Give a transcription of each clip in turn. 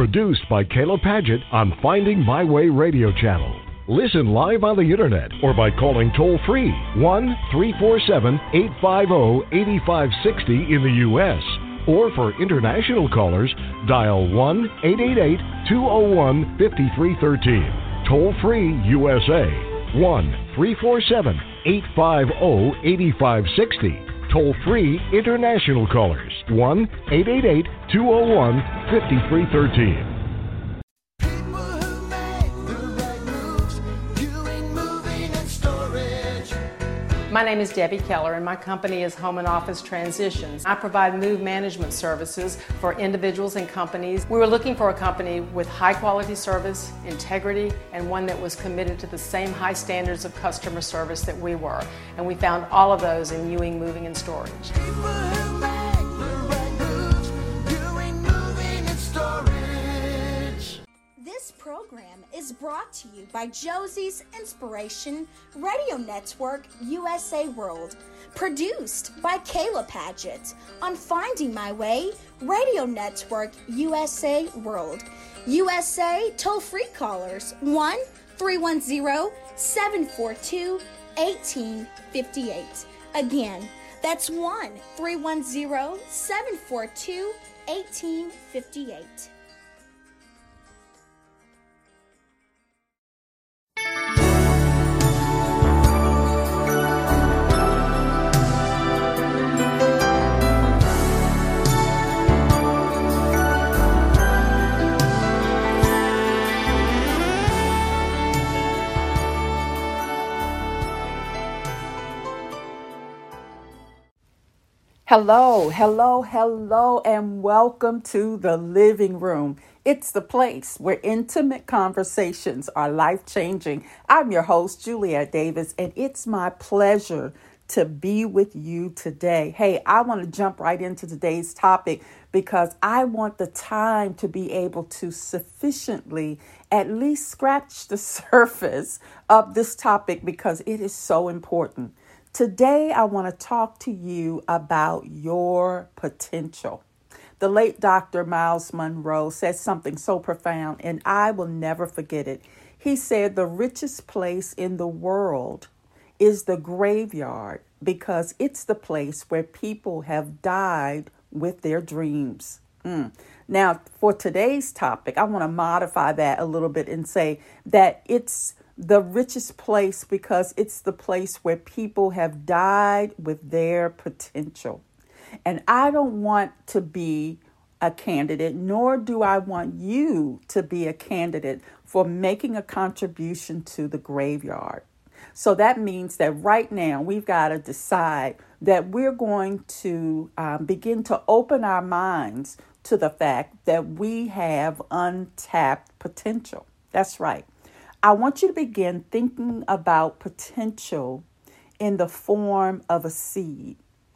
Produced by Kayla Padgett on Finding My Way radio channel. Listen live on the internet or by calling toll-free 1-347-850-8560 in the U.S. Or for international callers, dial 1-888-201-5313. Toll-free USA, 1-347-850-8560. Toll-free international callers, 1-888-201-5313. My name is Debbie Keller, and my company is Home and Office Transitions. I provide move management services for individuals and companies. We were looking for a company with high quality service, integrity, and one that was committed to the same high standards of customer service that we were. And we found all of those in Ewing Moving and Storage. This program is brought to you by Josie's Inspiration Radio Network USA World, produced by Kayla Padgett on Finding My Way Radio Network USA World. USA toll-free callers 1-310-742-1858. Again, that's 1-310-742-1858. Hello, and welcome to the living room. It's the place where intimate conversations are life-changing. I'm your host, Juliet Davis, and it's my pleasure to be with you today. Hey, I want to jump right into today's topic because I want the time to be able to sufficiently at least scratch the surface of this topic because it is so important. Today, I want to talk to you about your potential. The late Dr. Miles Monroe said something so profound, and I will never forget it. He said, the richest place in the world is the graveyard because it's the place where people have died with their dreams. Now, for today's topic, I want to modify that a little bit and say that it's the richest place because it's the place where people have died with their potential. And I don't want to be a candidate, nor do I want you to be a candidate for making a contribution to the graveyard. So that means that right now we've got to decide that we're going to begin to open our minds to the fact that we have untapped potential. That's right. I want you to begin thinking about potential in the form of a seed.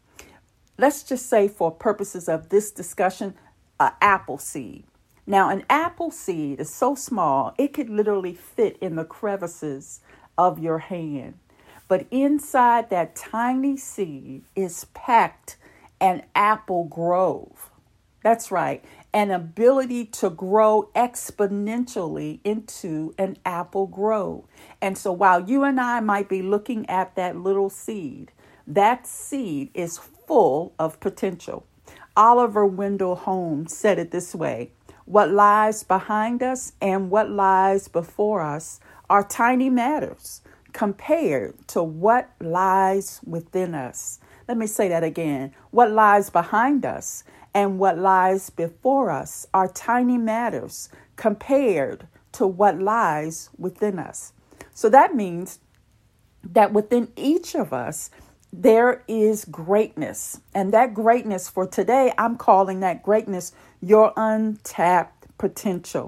Let's just say for purposes of this discussion, an apple seed. Now, an apple seed is so small, it could literally fit in the crevices of your hand. But inside that tiny seed is packed an apple grove. That's right. An ability to grow exponentially into an apple grove. And so while you and I might be looking at that little seed, that seed is full of potential. Oliver Wendell Holmes said it this way: what lies behind us and what lies before us are tiny matters compared to what lies within us. Let me say that again. What lies behind us and what lies before us are tiny matters compared to what lies within us. So that means that within each of us, there is greatness. And that greatness for today, I'm calling that greatness your untapped potential.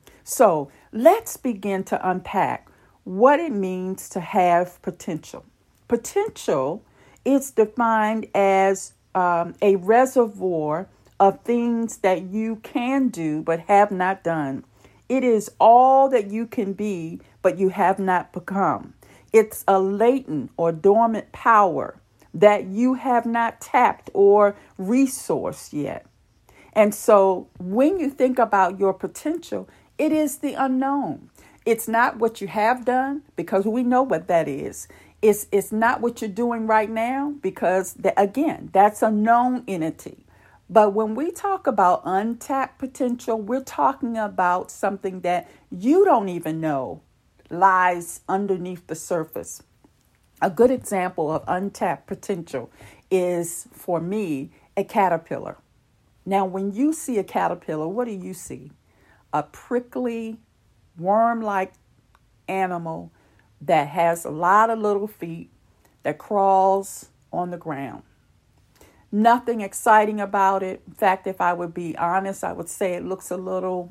So let's begin to unpack what it means to have potential. Potential is defined as a reservoir of things that you can do but have not done. It is all that you can be but you have not become. It's a latent or dormant power that you have not tapped or resourced yet. And so when you think about your potential, it is the unknown. It's not what you have done, because we know what that is. It's not what you're doing right now, because, again, that's a known entity. But when we talk about untapped potential, we're talking about something that you don't even know lies underneath the surface. A good example of untapped potential is, for me, a caterpillar. Now, when you see a caterpillar, what do you see? A prickly, worm-like animal that has a lot of little feet that crawls on the ground. Nothing exciting about it. In fact, if I would be honest, I would say it looks a little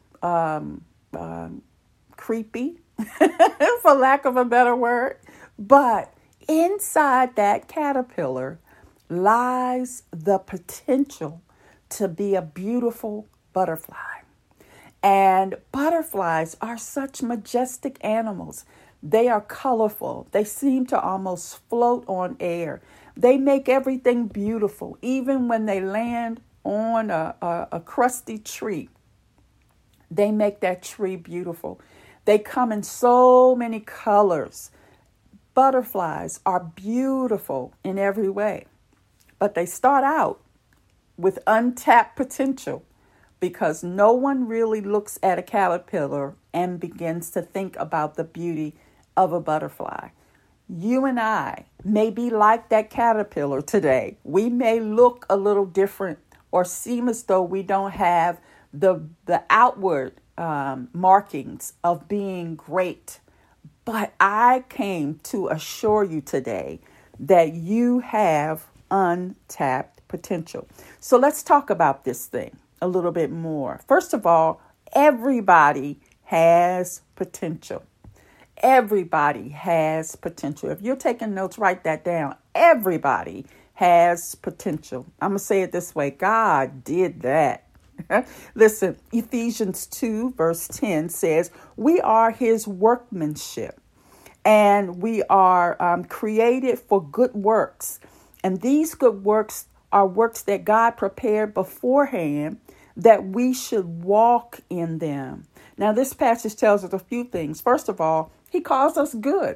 creepy, for lack of a better word. But inside that caterpillar lies the potential to be a beautiful butterfly. And butterflies are such majestic animals. They are colorful. They seem to almost float on air. They make everything beautiful, even when they land on a crusty tree. They make that tree beautiful. They come in so many colors. Butterflies are beautiful in every way, but they start out with untapped potential, because no one really looks at a caterpillar and begins to think about the beauty of a butterfly. You and I may be like that caterpillar today. We may look a little different or seem as though we don't have the outward markings of being great. But I came to assure you today that you have untapped potential. So let's talk about this thing a little bit more. First of all, everybody has potential. Everybody has potential. If you're taking notes, write that down. Everybody has potential. I'm going to say it this way. God did that. Listen, Ephesians 2 verse 10 says, we are his workmanship, and we are created for good works. And these good works are works that God prepared beforehand that we should walk in them. Now, this passage tells us a few things. First of all, he calls us good.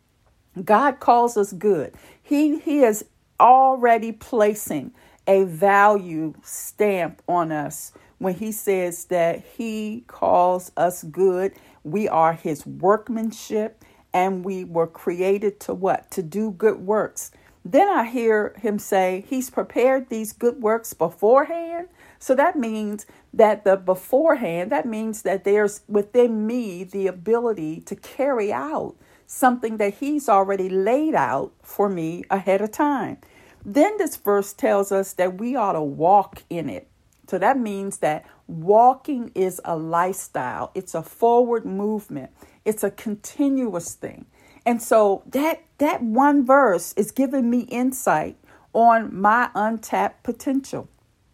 God calls us good. He is already placing a value stamp on us when he says that he calls us good. We are his workmanship, and we were created to what? To do good works. Then I hear him say he's prepared these good works beforehand. So that means that that means that there's within me the ability to carry out something that he's already laid out for me ahead of time. Then this verse tells us that we ought to walk in it. So that means that walking is a lifestyle. It's a forward movement. It's a continuous thing. And so that one verse is giving me insight on my untapped potential.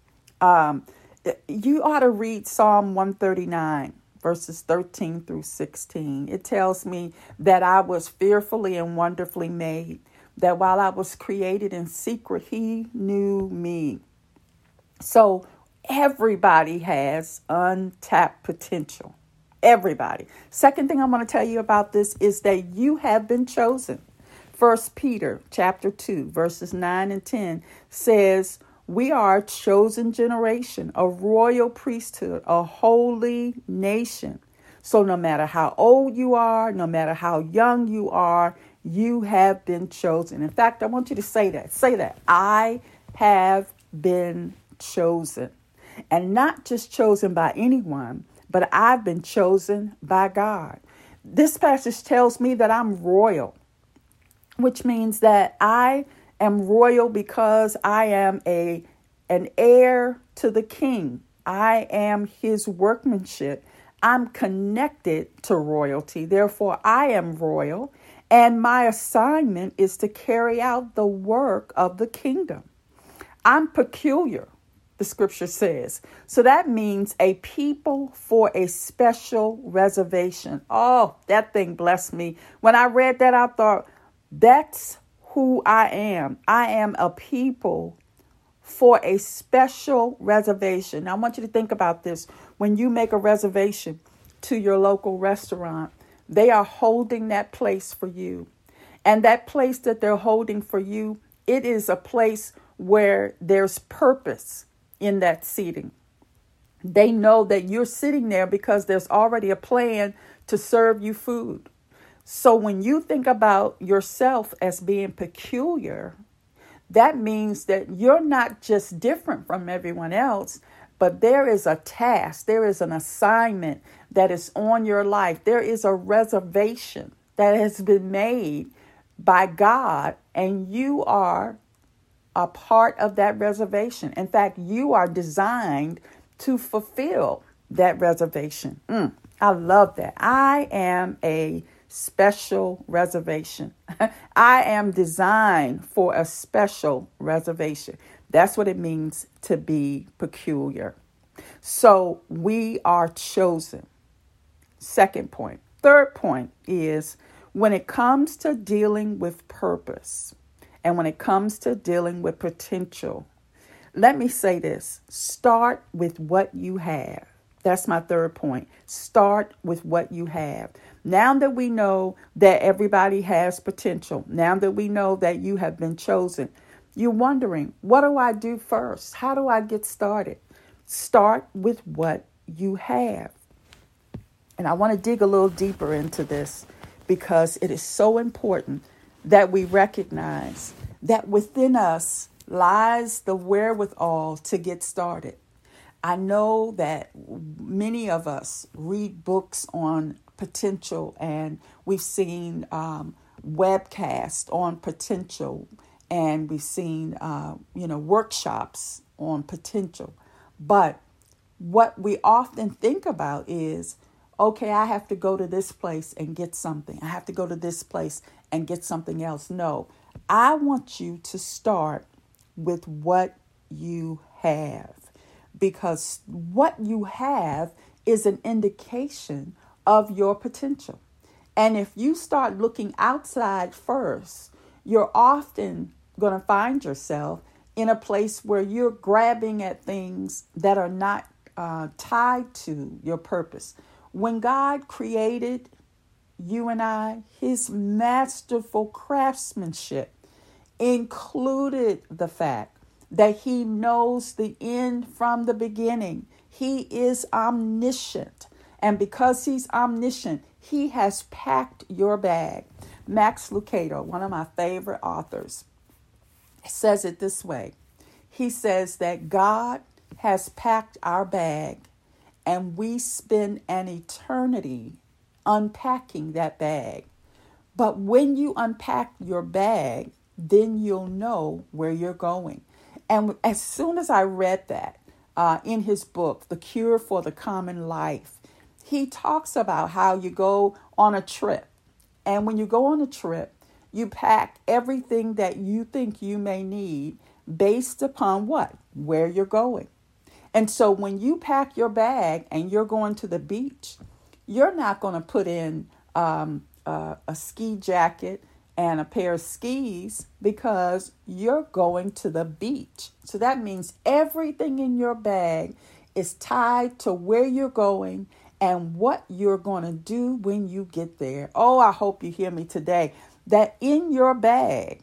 You ought to read Psalm 139, verses 13 through 16. It tells me that I was fearfully and wonderfully made, that while I was created in secret, he knew me. So everybody has untapped potential. Everybody. Second thing I'm going to tell you about this is that you have been chosen. 1 Peter chapter 2, verses 9 and 10 says, we are a chosen generation, a royal priesthood, a holy nation. So no matter how old you are, no matter how young you are, you have been chosen. In fact, I want you to say that. Say that. I have been chosen. And not just chosen by anyone, but I've been chosen by God. This passage tells me that I'm royal, which means that I am royal because I am an heir to the king. I am his workmanship. I'm connected to royalty. Therefore, I am royal. And my assignment is to carry out the work of the kingdom. I'm peculiar, the scripture says. So that means a people for a special reservation. Oh, that thing blessed me. When I read that, I thought, that's who I am. I am a people for a special reservation. Now, I want you to think about this. When you make a reservation to your local restaurant, they are holding that place for you. And that place that they're holding for you, it is a place where there's purpose in that seating. They know that you're sitting there because there's already a plan to serve you food. So when you think about yourself as being peculiar, that means that you're not just different from everyone else, but there is a task, there is an assignment that is on your life. There is a reservation that has been made by God, and you are a part of that reservation. In fact, you are designed to fulfill that reservation. I love that. I am a special reservation. I am designed for a special reservation. That's what it means to be peculiar. So we are chosen. Second point. Third point is when it comes to dealing with purpose and when it comes to dealing with potential, let me say this. Start with what you have. That's my third point. Start with what you have. Now that we know that everybody has potential, now that we know that you have been chosen, you're wondering, what do I do first? How do I get started? Start with what you have. And I want to dig a little deeper into this because it is so important that we recognize that within us lies the wherewithal to get started. I know that many of us read books on potential, and we've seen webcasts on potential, and we've seen workshops on potential. But what we often think about is, okay, I have to go to this place and get something. I have to go to this place and get something else. No, I want you to start with what you have, because what you have is an indication of your potential. And if you start looking outside first, you're often going to find yourself in a place where you're grabbing at things that are not tied to your purpose. When God created you and I, his masterful craftsmanship included the fact that he knows the end from the beginning. He is omniscient. And because he's omniscient, he has packed your bag. Max Lucado, one of my favorite authors, says it this way. He says that God has packed our bag, and we spend an eternity unpacking that bag. But when you unpack your bag, then you'll know where you're going. And as soon as I read that in his book, The Cure for the Common Life, he talks about how you go on a trip. And when you go on a trip, you pack everything that you think you may need based upon what? Where you're going. And so when you pack your bag and you're going to the beach, you're not going to put in a ski jacket and a pair of skis because you're going to the beach. So that means everything in your bag is tied to where you're going and what you're going to do when you get there. Oh, I hope you hear me today. That in your bag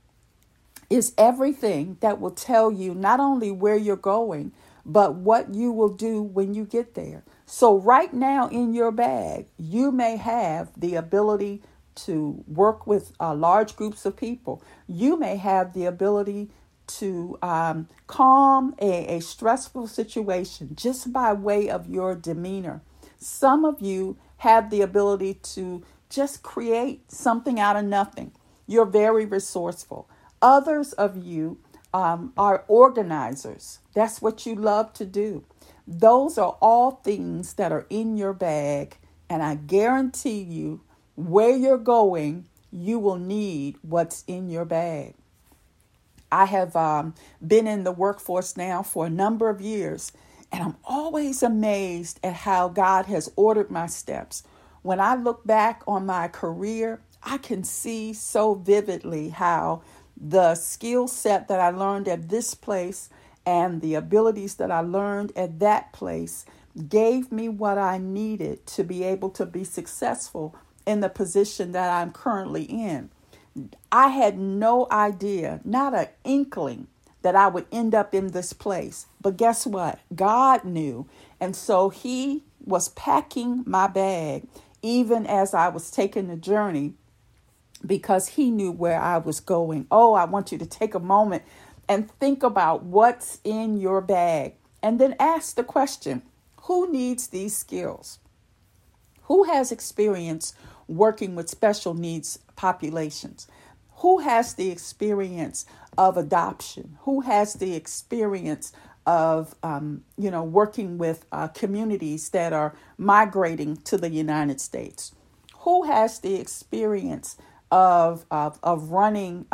is everything that will tell you not only where you're going, but what you will do when you get there. So right now in your bag, you may have the ability to work with large groups of people. You may have the ability to calm a stressful situation just by way of your demeanor. Some of you have the ability to just create something out of nothing. You're very resourceful. Others of you are organizers. That's what you love to do. Those are all things that are in your bag. And I guarantee you, where you're going, you will need what's in your bag. I have been in the workforce now for a number of years, and I'm always amazed at how God has ordered my steps. When I look back on my career, I can see so vividly how The skill set that I learned at this place and the abilities that I learned at that place gave me what I needed to be able to be successful in the position that I'm currently in. I had no idea, not an inkling, that I would end up in this place. But guess what? God knew. And so he was packing my bag even as I was taking the journey, because he knew where I was going. Oh, I want you to take a moment and think about what's in your bag, and then ask the question, who needs these skills? Who has experience working with special needs populations? Who has the experience of adoption? Who has the experience of, working with communities that are migrating to the United States? Who has the experience of running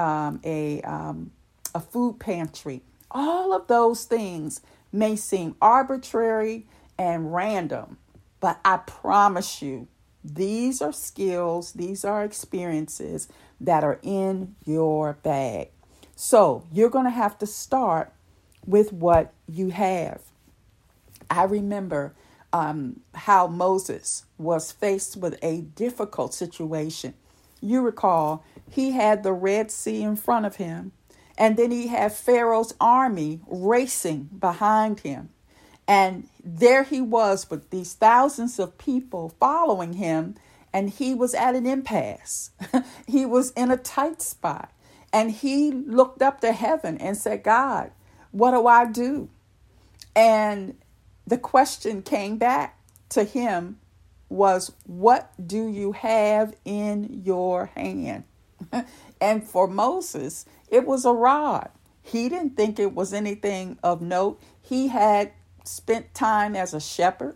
a food pantry? All of those things may seem arbitrary and random, but I promise you, these are skills, these are experiences that are in your bag. So you're going to have to start with what you have. I remember how Moses was faced with a difficult situation. You recall, he had the Red Sea in front of him, and then he had Pharaoh's army racing behind him. And there he was with these thousands of people following him, and he was at an impasse. He was in a tight spot, and he looked up to heaven and said, God, what do I do? And the question came back to him was, what do you have in your hand? And for Moses, it was a rod. He didn't think it was anything of note. He had spent time as a shepherd,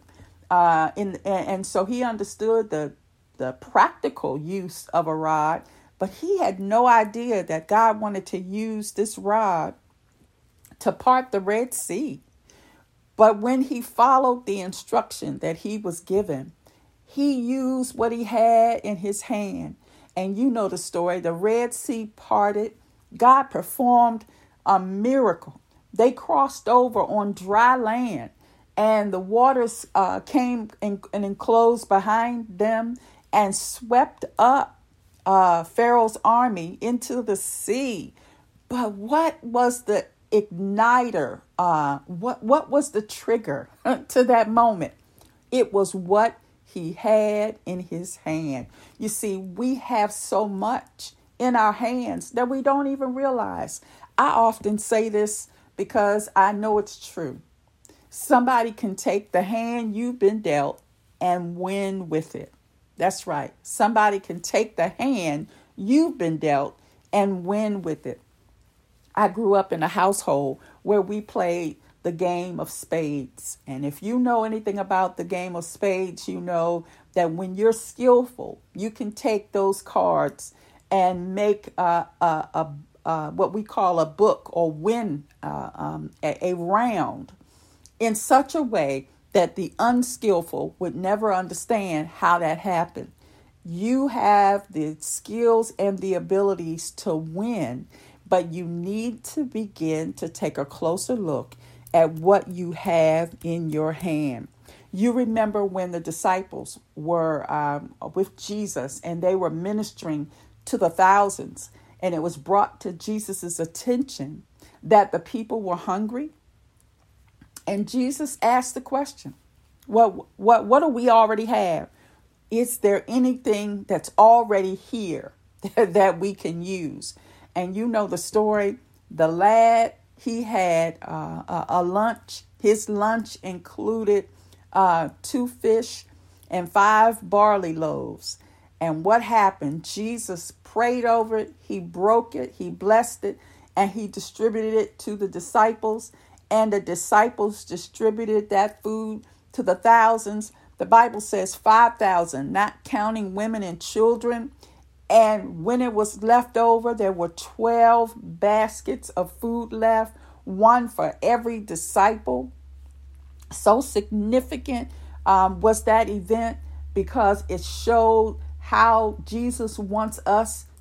and so he understood the practical use of a rod, but he had no idea that God wanted to use this rod to part the Red Sea. But when he followed the instruction that he was given, he used what he had in his hand. And you know the story. The Red Sea parted. God performed a miracle. They crossed over on dry land, and the waters came and enclosed behind them and swept up Pharaoh's army into the sea. But what was the igniter? What was the trigger to that moment? It was what he had in his hand. You see, we have so much in our hands that we don't even realize. I often say this because I know it's true. Somebody can take the hand you've been dealt and win with it. That's right. Somebody can take the hand you've been dealt and win with it. I grew up in a household where we played the game of spades. And if you know anything about the game of spades, you know that when you're skillful, you can take those cards and make what we call a book, or win a round in such a way that the unskillful would never understand how that happened. You have the skills and the abilities to win, but you need to begin to take a closer look at what you have in your hand. You remember when the disciples were with Jesus and they were ministering to the thousands, and it was brought to Jesus's attention that the people were hungry. And Jesus asked the question, what do we already have? Is there anything that's already here that we can use? And you know the story. The lad, he had a lunch. His lunch included 2 fish and 5 barley loaves. And what happened? Jesus prayed over it. He broke it. He blessed it. And he distributed it to the disciples. And the disciples distributed that food to the thousands. The Bible says 5,000, not counting women and children. And when it was left over, there were 12 baskets of food left, one for every disciple. So significant was that event because it showed how Jesus wants us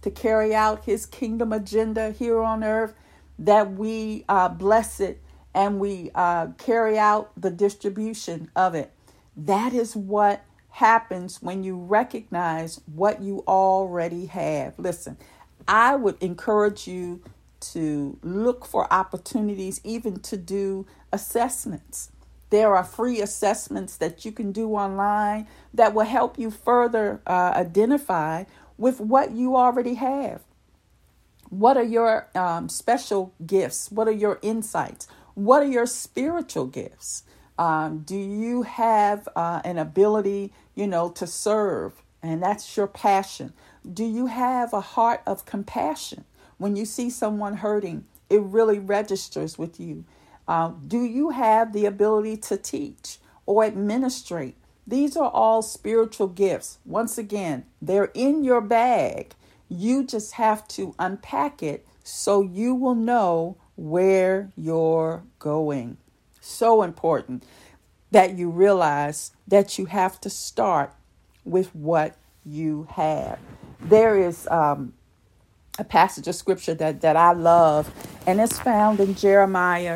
to carry out his kingdom agenda here on earth, that we bless it and we carry out the distribution of it. That is what happens when you recognize what you already have. Listen, I would encourage you to look for opportunities, even to do assessments. There are free assessments that you can do online that will help you further identify with what you already have. What are your special gifts? What are your insights? What are your spiritual gifts? Do you have an ability, to serve? And that's your passion. Do you have a heart of compassion? When you see someone hurting, it really registers with you. Do you have the ability to teach or administrate? These are all spiritual gifts. Once again, they're in your bag. You just have to unpack it so you will know where you're going. So important that you realize that you have to start with what you have. There is a passage of scripture that I love, and it's found in Jeremiah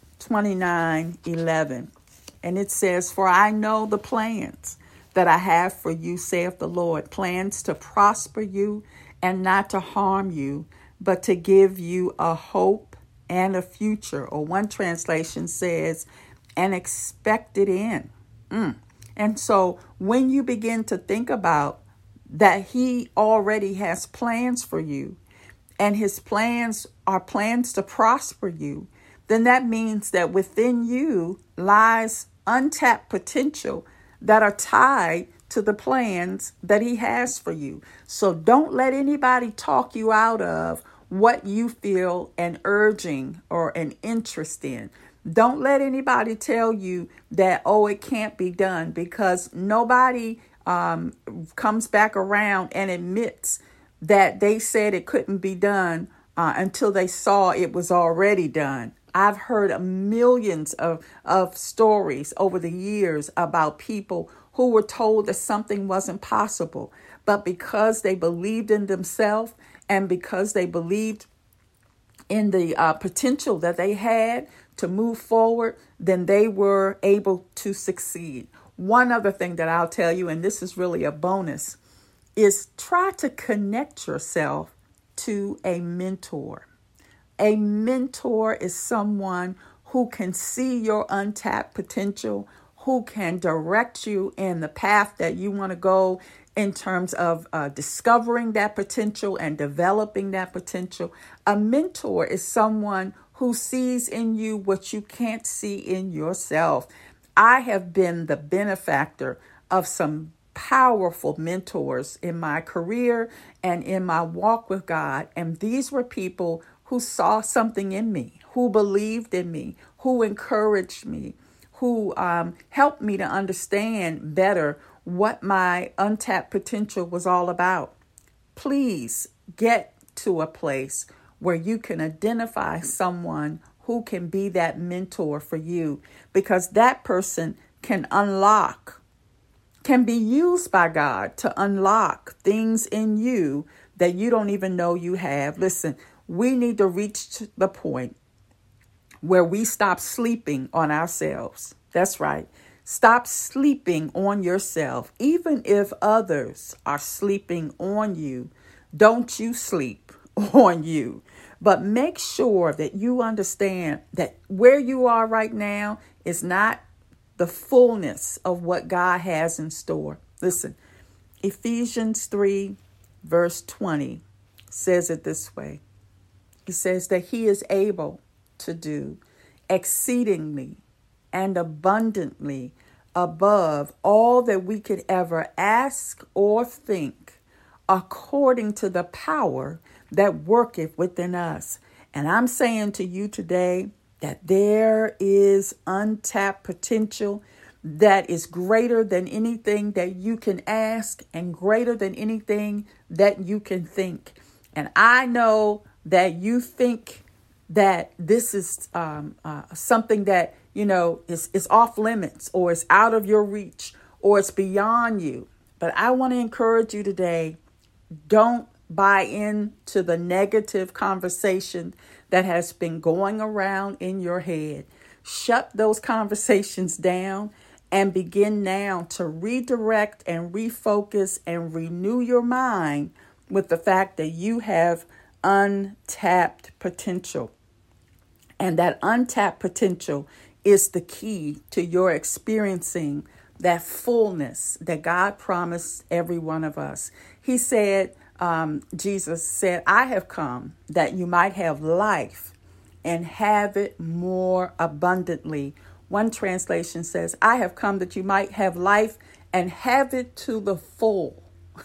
29:11. And it says, "For I know the plans that I have for you, saith the Lord, plans to prosper you and not to harm you, but to give you a hope and a future." Or one translation says, an expected end. And so when you begin to think about that he already has plans for you, and his plans are plans to prosper you, then that means that within you lies untapped potential that are tied to the plans that he has for you. So don't let anybody talk you out of what you feel an urging or an interest in. Don't let anybody tell you that, it can't be done, because nobody comes back around and admits that they said it couldn't be done until they saw it was already done. I've heard millions of stories over the years about people who were told that something wasn't possible, but because they believed in themselves and because they believed in the potential that they had to move forward, then they were able to succeed. One other thing that I'll tell you, and this is really a bonus, is try to connect yourself to a mentor. A mentor is someone who can see your untapped potential, who can direct you in the path that you want to go in terms of discovering that potential and developing that potential. A mentor is someone who sees in you what you can't see in yourself. I have been the benefactor of some powerful mentors in my career and in my walk with God. And these were people who saw something in me, who believed in me, who encouraged me, who helped me to understand better what my untapped potential was all about. Please get to a place where you can identify someone who can be that mentor for you, because that person can be used by God to unlock things in you that you don't even know you have. Listen, we need to reach the point where we stop sleeping on ourselves. That's right. Stop sleeping on yourself. Even if others are sleeping on you, don't you sleep on you. But make sure that you understand that where you are right now is not the fullness of what God has in store. Listen, Ephesians 3 verse 20 says it this way. It says that he is able to do exceedingly and abundantly above all that we could ever ask or think, according to the power that worketh within us. And I'm saying to you today that there is untapped potential that is greater than anything that you can ask and greater than anything that you can think. And I know that you think that this is something that, is off limits, or it's out of your reach, or it's beyond you. But I want to encourage you today, don't buy into the negative conversation that has been going around in your head. Shut those conversations down and begin now to redirect and refocus and renew your mind with the fact that you have untapped potential. And that untapped potential is the key to your experiencing that fullness that God promised every one of us. He said, Jesus said, I have come that you might have life and have it more abundantly. One translation says, I have come that you might have life and have it to the full.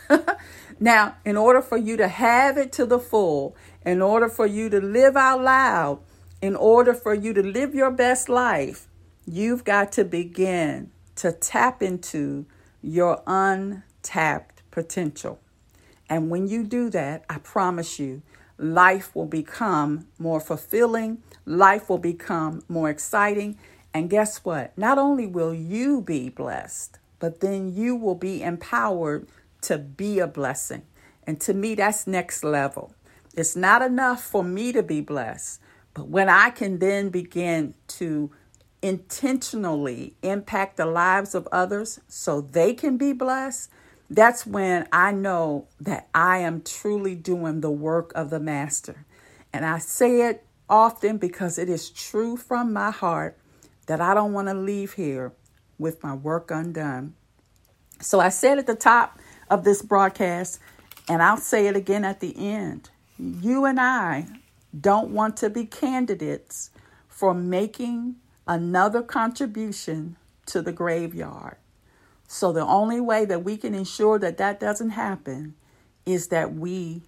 Now, in order for you to have it to the full, in order for you to live out loud, in order for you to live your best life, you've got to begin to tap into your untapped potential. And when you do that, I promise you, life will become more fulfilling. Life will become more exciting. And guess what? Not only will you be blessed, but then you will be empowered to be a blessing. And to me, that's next level. It's not enough for me to be blessed, but when I can then begin to intentionally impact the lives of others so they can be blessed, that's when I know that I am truly doing the work of the Master. And I say it often because it is true from my heart that I don't want to leave here with my work undone. So I said at the top of this broadcast, and I'll say it again at the end, you and I don't want to be candidates for making another contribution to the graveyard. So the only way that we can ensure that that doesn't happen is that we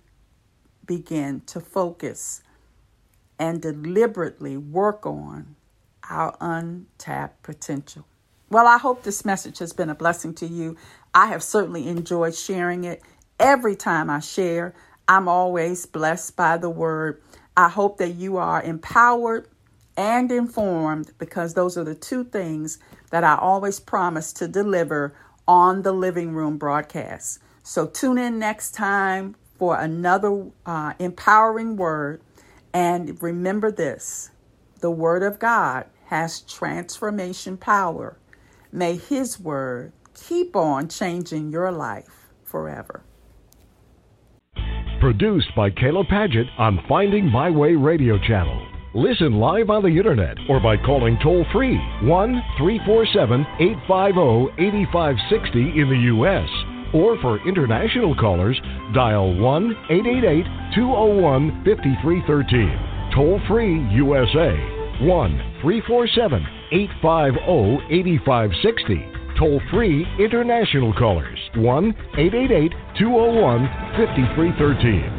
begin to focus and deliberately work on our untapped potential. Well, I hope this message has been a blessing to you. I have certainly enjoyed sharing it. Every time I share, I'm always blessed by the word. I hope that you are empowered and informed, because those are the two things that I always promise to deliver on the Living Room broadcast. So tune in next time for another empowering word. And remember this, the word of God has transformation power. May his word keep on changing your life forever. Produced by Kayla Padgett on Finding My Way radio channel. Listen live on the internet or by calling toll-free 1-347-850-8560 in the U.S. Or for international callers, dial 1-888-201-5313. Toll-free USA 1-347-850-8560. Toll-free international callers 1-888-201-5313.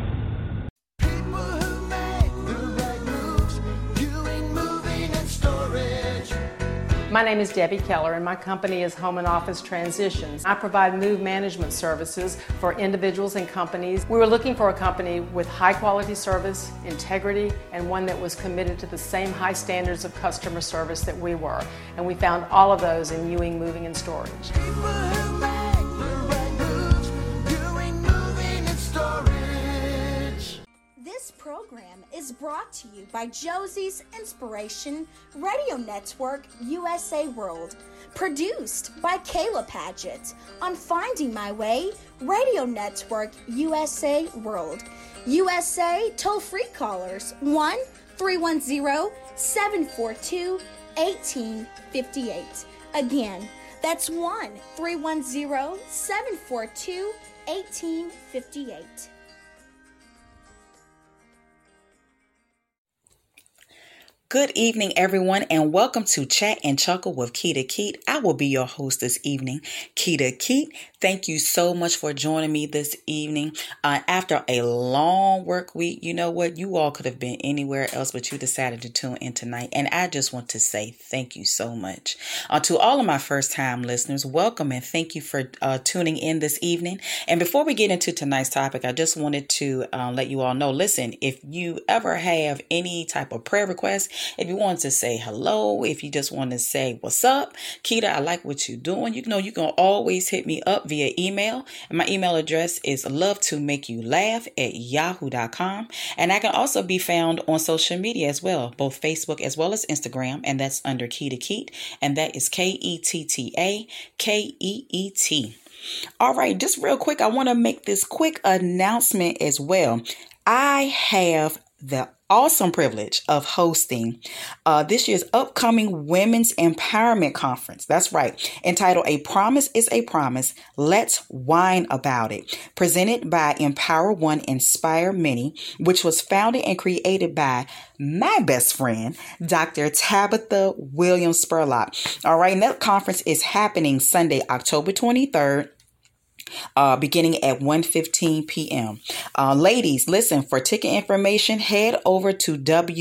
My name is Debbie Keller, and my company is Home and Office Transitions. I provide move management services for individuals and companies. We were looking for a company with high quality service, integrity, and one that was committed to the same high standards of customer service that we were. And we found all of those in Ewing Moving and Storage. This program is brought to you by Josie's Inspiration Radio Network USA World, produced by Kayla Padgett on Finding My Way Radio Network USA World. USA toll-free callers 1-310-742-1858. Again, that's 1-310-742-1858. Good evening, everyone, and welcome to Chat and Chuckle with Keita Keat. I will be your host this evening, Keita Keat. Thank you so much for joining me this evening. After a long work week, you know what? You all could have been anywhere else, but you decided to tune in tonight. And I just want to say thank you so much. To all of my first-time listeners, welcome and thank you for tuning in this evening. And before we get into tonight's topic, I just wanted to let you all know, listen, if you ever have any type of prayer request, If you want to say hello, if you just want to say what's up, Keita, I like what you're doing, you can always hit me up via email. And my email address is lovetomakeyoulaugh@yahoo.com. And I can also be found on social media as well, both Facebook as well as Instagram. And that's under Keita Keet. And that is KETTAKEET. All right, just real quick, I want to make this quick announcement as well. I have the awesome privilege of hosting this year's upcoming Women's Empowerment Conference. That's right. Entitled A Promise is a Promise. Let's Whine About It. Presented by Empower One, Inspire Many, which was founded and created by my best friend, Dr. Tabitha Williams Spurlock. All right. And that conference is happening Sunday, October 23rd. Beginning at 1:15 p.m. Ladies, listen, for ticket information, head over to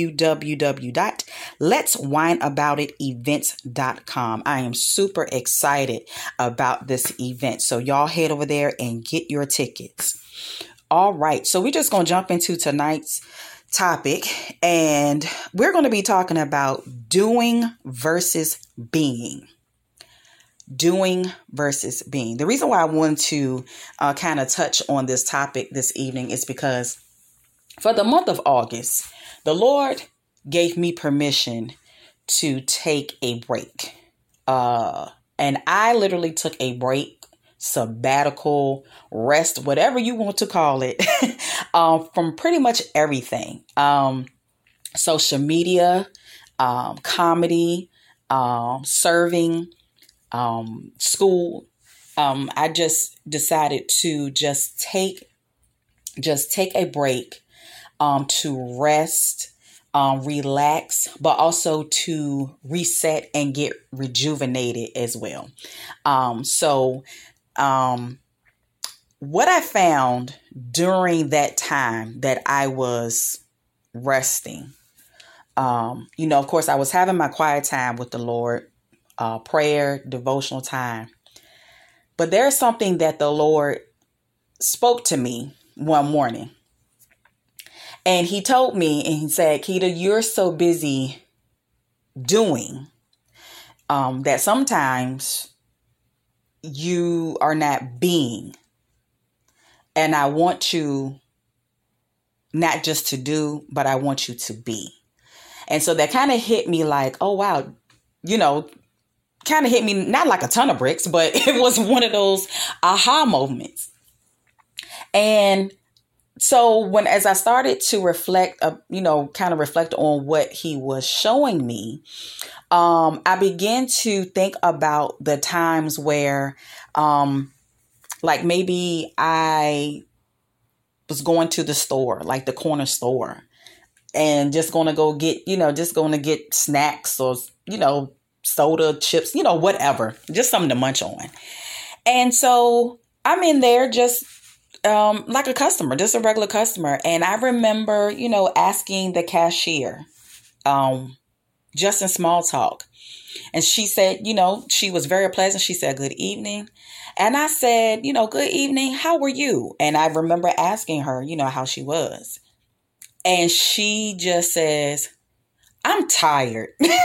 www.letswhineaboutitevents.com. I am super excited about this event. So y'all head over there and get your tickets. All right. So we're just going to jump into tonight's topic, and we're going to be talking about doing versus being. Doing versus being. The reason why I want to kind of touch on this topic this evening is because for the month of August, the Lord gave me permission to take a break. And I literally took a break, sabbatical, rest, whatever you want to call it, from pretty much everything. Social media, comedy, serving, school. I just decided to just take a break, to rest, relax, but also to reset and get rejuvenated as well. What I found during that time that I was resting, of course, I was having my quiet time with the Lord. Prayer, devotional time. But there's something that the Lord spoke to me one morning. And he told me, and he said, Keita, you're so busy doing that sometimes you are not being. And I want you not just to do, but I want you to be. And so that kind of hit me like, oh, wow, kind of hit me, not like a ton of bricks, but it was one of those aha moments. And so as I started to reflect, kind of reflect on what he was showing me, I began to think about the times where, like maybe I was going to the store, like the corner store, and just going to go get, get snacks or, soda, chips, whatever, just something to munch on. And so I'm in there just like a customer, just a regular customer. And I remember, asking the cashier just in small talk. And she said, she was very pleasant. She said, good evening. And I said, good evening. How were you? And I remember asking her, how she was. And she just says, I'm tired.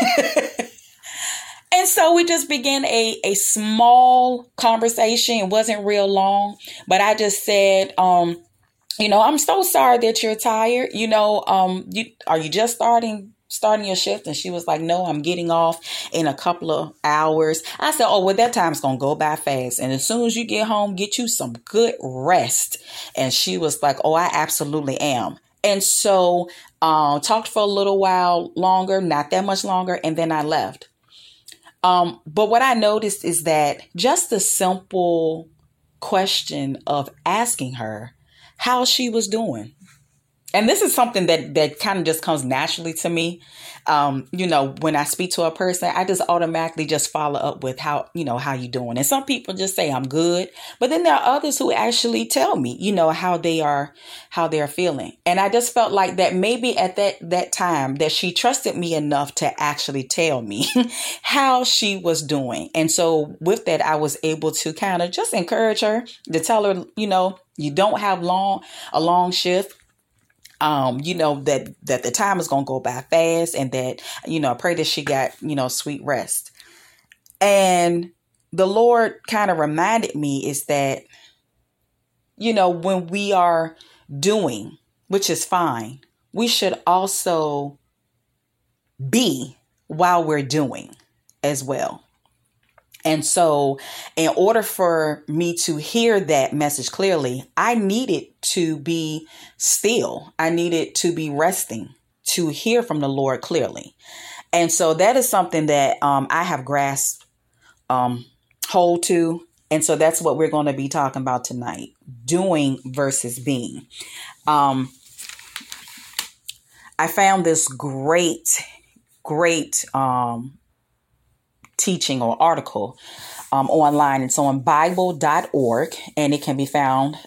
And so we just began a small conversation. It wasn't real long, but I just said, I'm so sorry that you're tired. Are you just starting your shift? And she was like, no, I'm getting off in a couple of hours. I said, oh, well, that time's going to go by fast. And as soon as you get home, get you some good rest. And she was like, oh, I absolutely am. And so talked for a little while longer, not that much longer. And then I left. But what I noticed is that just the simple question of asking her how she was doing. And this is something that kind of just comes naturally to me. When I speak to a person, I just automatically just follow up with how you doing. And some people just say I'm good. But then there are others who actually tell me, how they're feeling. And I just felt like that maybe at that time that she trusted me enough to actually tell me how she was doing. And so with that, I was able to kind of just encourage her to tell her, you don't have a long shift. that the time is going to go by fast, and that, I pray that she got, sweet rest. And the Lord kind of reminded me is that, when we are doing, which is fine, we should also be while we're doing as well. And so in order for me to hear that message clearly, I needed to be still. I needed to be resting to hear from the Lord clearly. And so that is something that I have grasped hold to. And so that's what we're going to be talking about tonight, doing versus being. I found this great teaching or article online. It's on Bible.org, and it can be found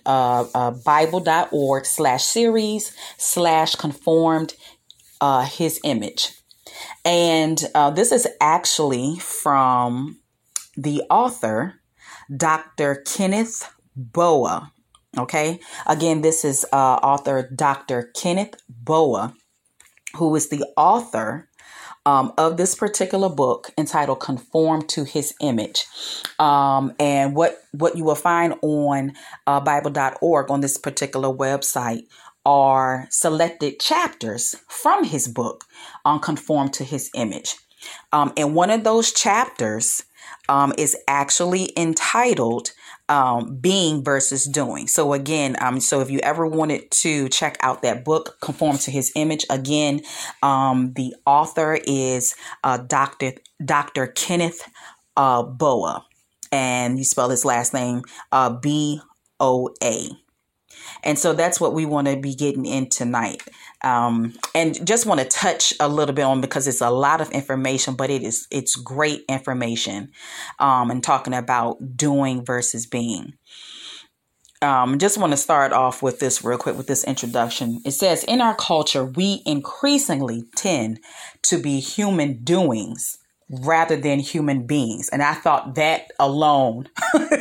Bible.org/series/conformed his image. And this is actually from the author, Dr. Kenneth Boa. Okay. Again, this is author Dr. Kenneth Boa, who is the author of this particular book entitled Conform to His Image. And what you will find on Bible.org on this particular website are selected chapters from his book on Conform to His Image. And one of those chapters is actually entitled Being versus Doing. So again, so if you ever wanted to check out that book, Conform to His Image, again, the author is Dr. Kenneth Boa, and you spell his last name B-O-A. And so that's what we want to be getting in tonight. And just want to touch a little bit on, because it's a lot of information, but it's great information. And talking about doing versus being. Just want to start off with this real quick with this introduction. It says, in our culture, we increasingly tend to be human doings rather than human beings. And I thought that alone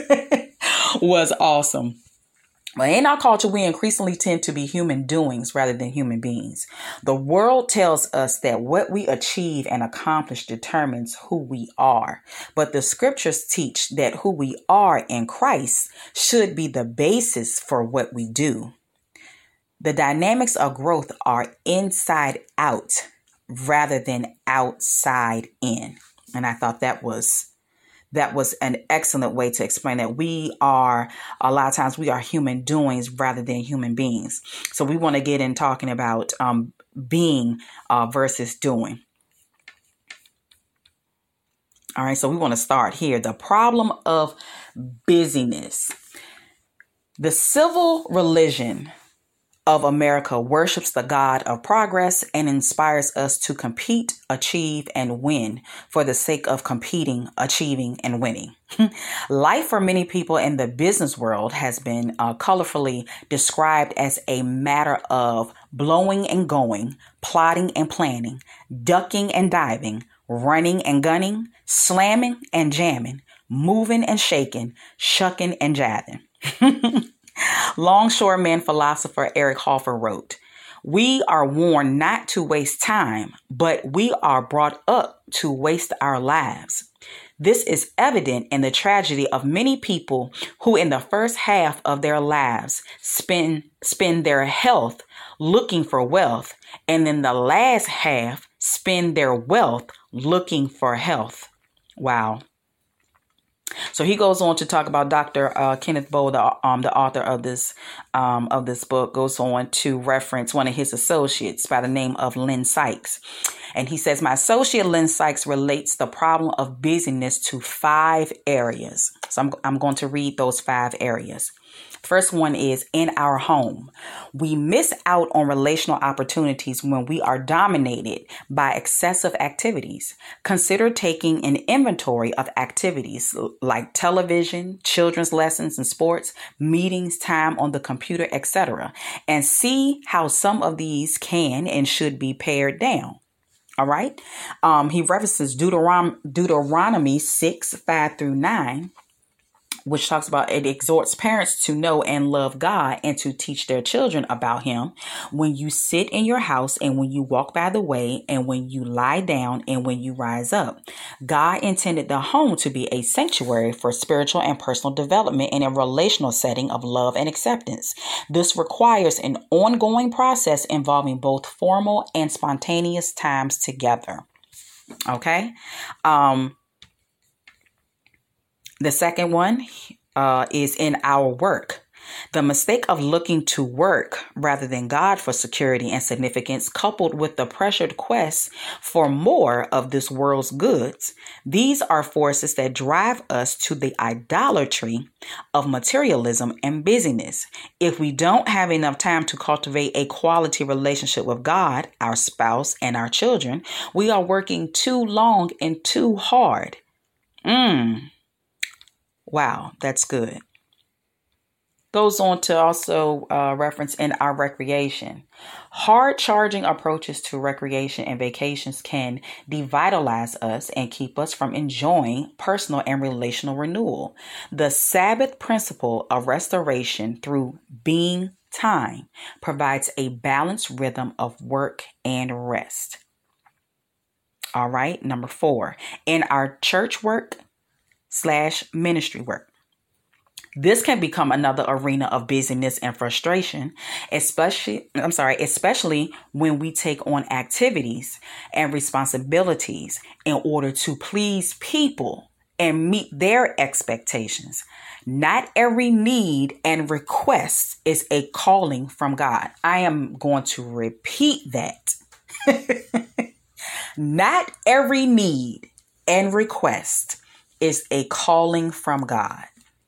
was awesome. But in our culture, we increasingly tend to be human doings rather than human beings. The world tells us that what we achieve and accomplish determines who we are. But the scriptures teach that who we are in Christ should be the basis for what we do. The dynamics of growth are inside out rather than outside in. And I thought that was an excellent way to explain that we are, a lot of times we are human doings rather than human beings. So we want to get in talking about being versus doing. All right, so we want to start here. The problem of busyness. The civil religion of America worships the God of progress and inspires us to compete, achieve, and win for the sake of competing, achieving, and winning. Life for many people in the business world has been colorfully described as a matter of blowing and going, plotting and planning, ducking and diving, running and gunning, slamming and jamming, moving and shaking, shucking and jiving. Longshoreman philosopher Eric Hoffer wrote, "We are warned not to waste time, but we are brought up to waste our lives. This is evident in the tragedy of many people who in the first half of their lives spend their health looking for wealth, and in the last half spend their wealth looking for health." Wow. So he goes on to talk about Dr. Kenneth Boa, the author of this book, goes on to reference one of his associates by the name of Lynn Sykes. And he says, "My associate Lynn Sykes relates the problem of busyness to 5 areas." So I'm going to read those 5 areas. First one is in our home. We miss out on relational opportunities when we are dominated by excessive activities. Consider taking an inventory of activities like television, children's lessons and sports, meetings, time on the computer, etc., and see how some of these can and should be pared down. All right. He references Deuteronomy 6:5-9. which talks about it exhorts parents to know and love God and to teach their children about him when you sit in your house and when you walk by the way and when you lie down and when you rise up. God intended the home to be a sanctuary for spiritual and personal development in a relational setting of love and acceptance. This requires an ongoing process involving both formal and spontaneous times together. Okay. The second one is in our work. The mistake of looking to work rather than God for security and significance, coupled with the pressured quest for more of this world's goods. These are forces that drive us to the idolatry of materialism and busyness. If we don't have enough time to cultivate a quality relationship with God, our spouse, and our children, we are working too long and too hard. Wow, that's good. Goes on to also reference in our recreation. Hard charging approaches to recreation and vacations can devitalize us and keep us from enjoying personal and relational renewal. The Sabbath principle of restoration through being time provides a balanced rhythm of work and rest. All right, number 4, in our church work / ministry work. This can become another arena of busyness and frustration, especially when we take on activities and responsibilities in order to please people and meet their expectations. Not every need and request is a calling from God. I am going to repeat that. Not every need and request is a calling from God.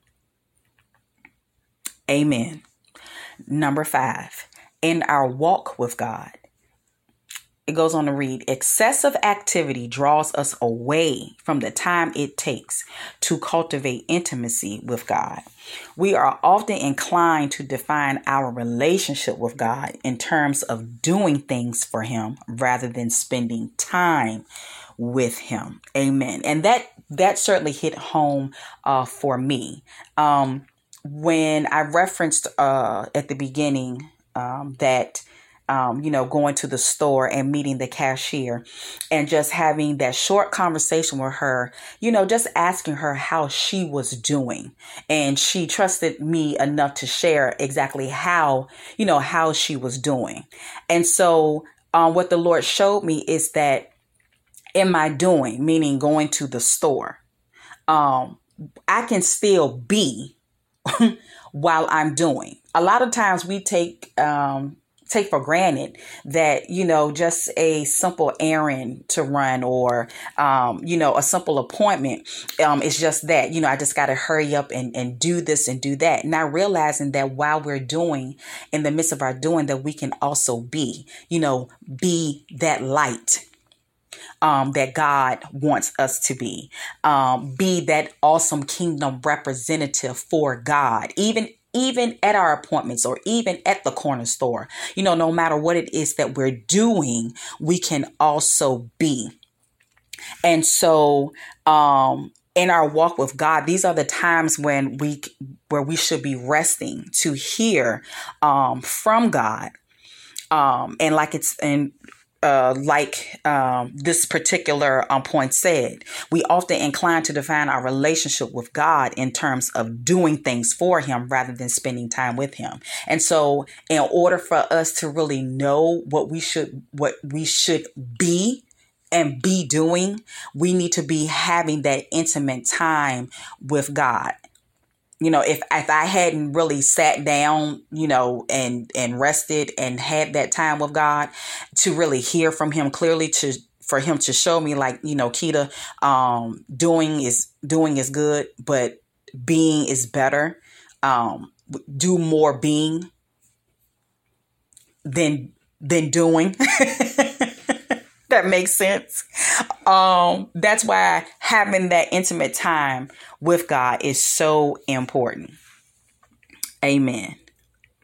Amen. Number 5, in our walk with God. It goes on to read, excessive activity draws us away from the time it takes to cultivate intimacy with God. We are often inclined to define our relationship with God in terms of doing things for him rather than spending time with him. Amen. And that certainly hit home for me. When I referenced at the beginning that, going to the store and meeting the cashier and just having that short conversation with her, just asking her how she was doing. And she trusted me enough to share exactly how she was doing. And so what the Lord showed me is that in my doing, meaning going to the store, I can still be while I'm doing. A lot of times we take for granted that, just a simple errand to run or, a simple appointment is just that, I just got to hurry up and do this and do that. Not realizing that while we're doing, in the midst of our doing, that we can also be that light that God wants us to be that awesome kingdom representative for God, even at our appointments or even at the corner store. No matter what it is that we're doing, we can also be. And so in our walk with God, these are the times where we should be resting to hear from God. And like it's in this particular point said, we often incline to define our relationship with God in terms of doing things for him rather than spending time with him. And so in order for us to really know what we should be and be doing, we need to be having that intimate time with God. If I hadn't really sat down, and rested and had that time with God to really hear from him clearly, for him to show me like, Keita, doing is good, but being is better. Do more being than doing. That makes sense. That's why having that intimate time with God is so important. Amen.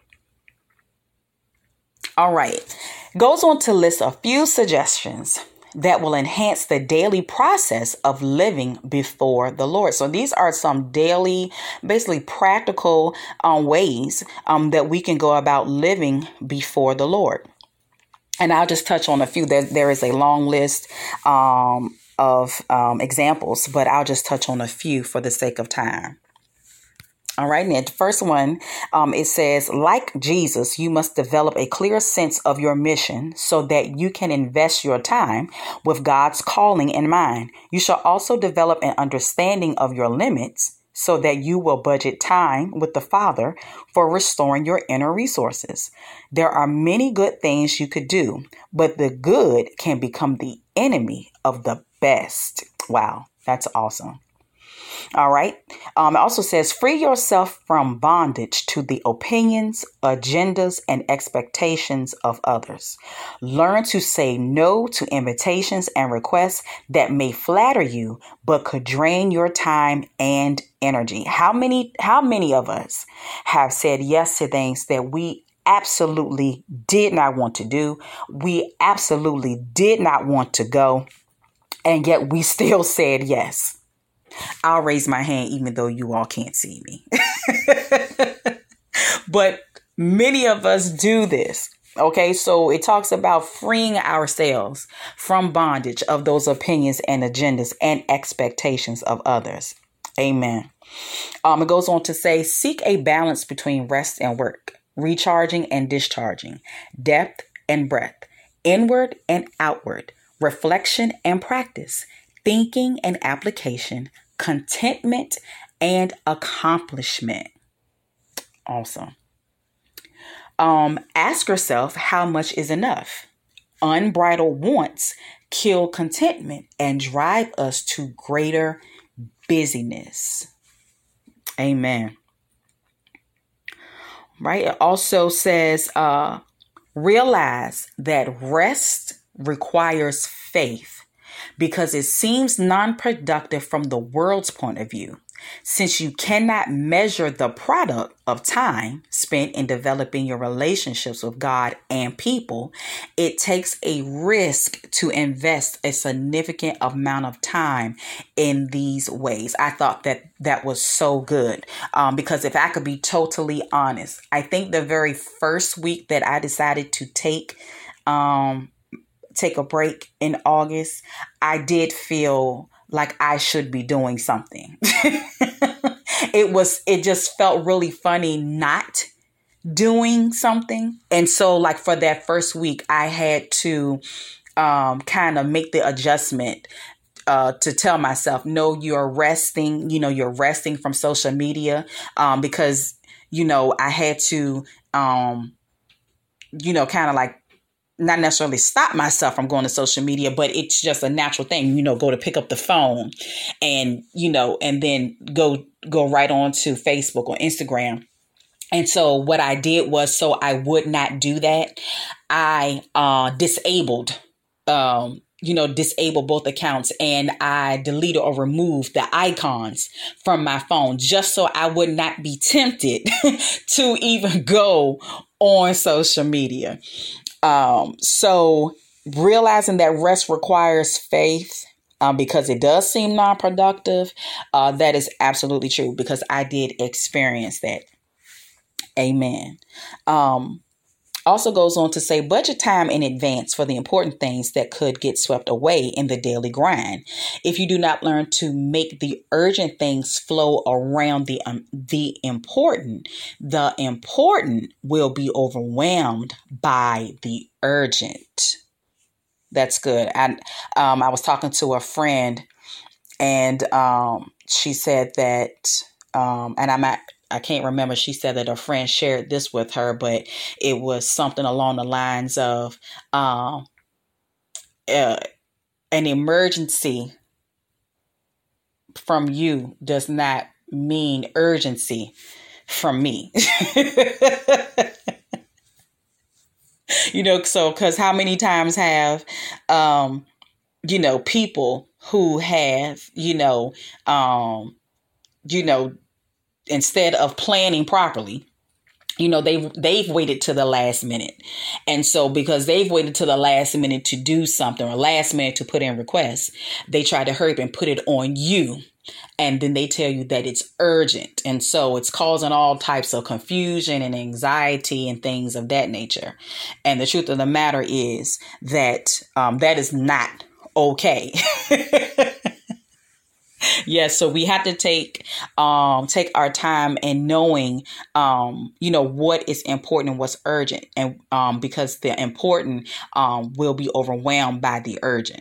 All right. Goes on to list a few suggestions that will enhance the daily process of living before the Lord. So these are some daily, basically practical ways that we can go about living before the Lord. And I'll just touch on a few. There is a long list of examples, but I'll just touch on a few for the sake of time. All right. Now, the first one, it says, like Jesus, you must develop a clear sense of your mission so that you can invest your time with God's calling in mind. You shall also develop an understanding of your limits so that you will budget time with the Father for restoring your inner resources. There are many good things you could do, but the good can become the enemy of the best. Wow, that's awesome. All right. It also says, free yourself from bondage to the opinions, agendas, and expectations of others. Learn to say no to invitations and requests that may flatter you, but could drain your time and energy. How many of us have said yes to things that we absolutely did not want to do? We absolutely did not want to go, and yet we still said yes. I'll raise my hand even though you all can't see me. But many of us do this. Okay, so it talks about freeing ourselves from bondage of those opinions and agendas and expectations of others. Amen. It goes on to say, seek a balance between rest and work, recharging and discharging, depth and breadth, inward and outward, reflection and practice, thinking and application, contentment and accomplishment. Awesome. Ask yourself, how much is enough? Unbridled wants kill contentment and drive us to greater busyness. Amen. Right. It also says, realize that rest requires faith, because it seems non-productive from the world's point of view. Since you cannot measure the product of time spent in developing your relationships with God and people, it takes a risk to invest a significant amount of time in these ways. I thought that was so good, because if I could be totally honest, I think the very first week that I decided to take a break in August, I did feel like I should be doing something. It just felt really funny not doing something. And so like for that first week, I had to kind of make the adjustment to tell myself, no, you're resting, you're resting from social media, because, I had to, kind of like, not necessarily stop myself from going to social media, but it's just a natural thing, go to pick up the phone and, and then go right on to Facebook or Instagram. And so what I did was, so I would not do that, I disabled both accounts, and I deleted or removed the icons from my phone just so I would not be tempted to even go on social media. So realizing that rest requires faith, because it does seem non-productive, that is absolutely true, because I did experience that. Amen. Also goes on to say, budget time in advance for the important things that could get swept away in the daily grind. If you do not learn to make the urgent things flow around the important will be overwhelmed by the urgent. That's good. I was talking to a friend, and she said that, and I can't remember. She said that a friend shared this with her, but it was something along the lines of an emergency from you does not mean urgency from me. So because how many times have, people who have, instead of planning properly, they've waited to the last minute. And so because they've waited to the last minute to do something or last minute to put in requests, they try to hurry up and put it on you. And then they tell you that it's urgent. And so it's causing all types of confusion and anxiety and things of that nature. And the truth of the matter is that that is not okay. Yes, so we have to take our time and knowing, what is important and what's urgent, and because the important will be overwhelmed by the urgent.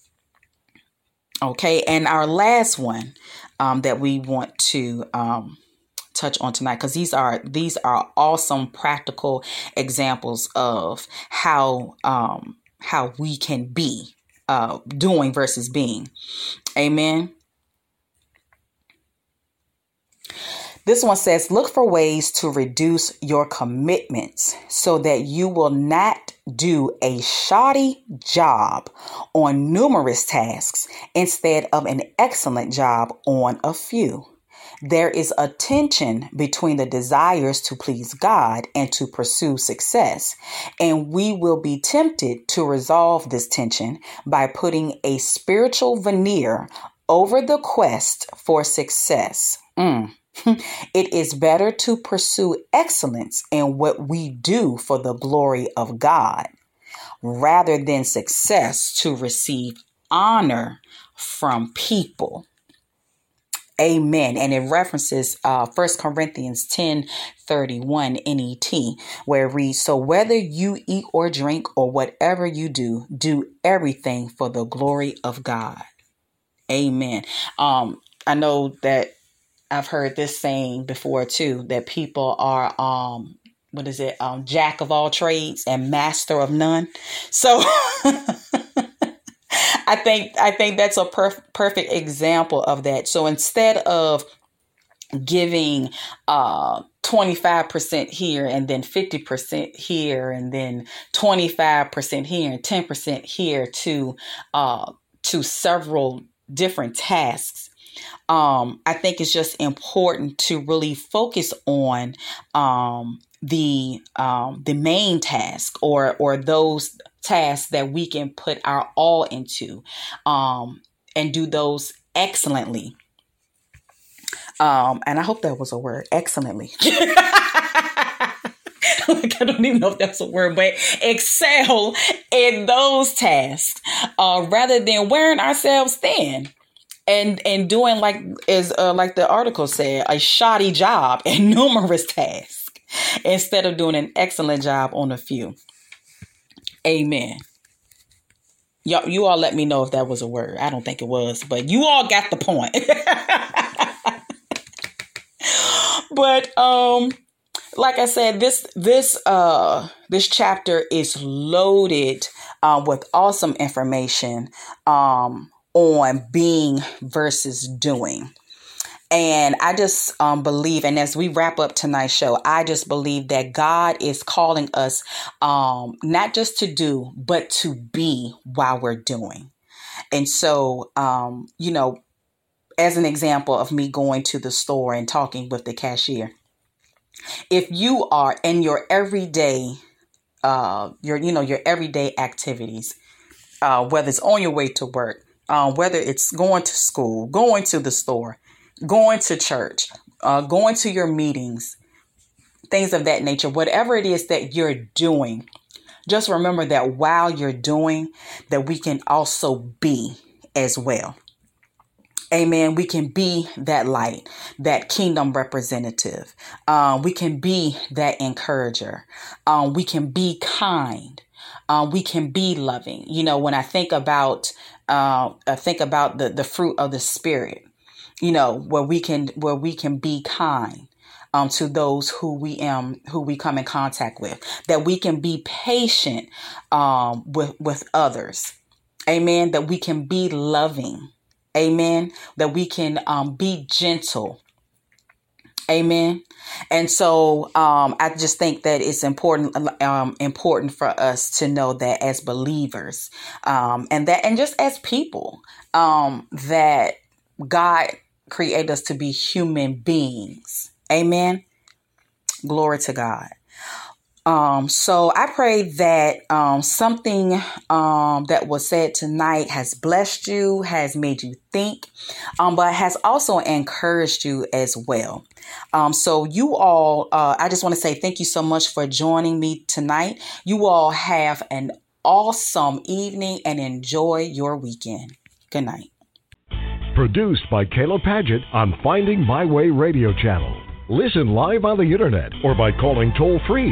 Okay, and our last one that we want to touch on tonight, because these are awesome practical examples of how we can be doing versus being. Amen. This one says, look for ways to reduce your commitments so that you will not do a shoddy job on numerous tasks instead of an excellent job on a few. There is a tension between the desires to please God and to pursue success, and we will be tempted to resolve this tension by putting a spiritual veneer over the quest for success. It is better to pursue excellence in what we do for the glory of God, rather than success to receive honor from people. Amen. And it references 1 Corinthians 10:31 NET, where it reads, so whether you eat or drink or whatever you do, do everything for the glory of God. Amen. I know that I've heard this saying before too, that people are, jack of all trades and master of none. So I think that's a perfect example of that. So instead of giving 25% here and then 50% here and then 25% here and 10% here to several different tasks, I think it's just important to really focus on the main task or those tasks that we can put our all into, and do those excellently. And I hope that was a word, excellently. I don't even know if that's a word, but excel in those tasks rather than wearing ourselves thin. And doing like the article said, a shoddy job and numerous tasks instead of doing an excellent job on a few. Amen. You all let me know if that was a word. I don't think it was, but you all got the point. But like I said, this chapter is loaded with awesome information on being versus doing. And I just believe, and as we wrap up tonight's show, I just believe that God is calling us not just to do, but to be while we're doing. And so, as an example of me going to the store and talking with the cashier, if you are in your everyday, your everyday activities, whether it's on your way to work, whether it's going to school, going to the store, going to church, going to your meetings, things of that nature, whatever it is that you're doing, just remember that while you're doing, that we can also be as well. Amen. We can be that light, that kingdom representative. We can be that encourager. We can be kind. We can be loving. When I think about the fruit of the Spirit, where we can be kind to those who we come in contact with, that we can be patient with others. Amen. That we can be loving. Amen. That we can be gentle. Amen. And so I just think that it's important for us to know that as believers, and just as people, that God created us to be human beings. Amen. Glory to God. So I pray that something that was said tonight has blessed you, has made you think, but has also encouraged you as well. So you all, I just want to say thank you so much for joining me tonight. You all have an awesome evening and enjoy your weekend. Good night. Produced by Kayla Padgett on Finding My Way Radio Channel. Listen live on the internet or by calling toll-free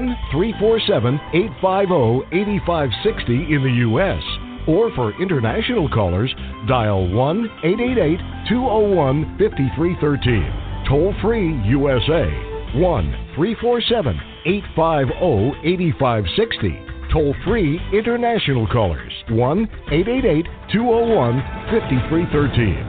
1-347-850-8560 in the U.S. Or for international callers, dial 1-888-201-5313. Toll-free USA, 1-347-850-8560. Toll-free international callers, 1-888-201-5313.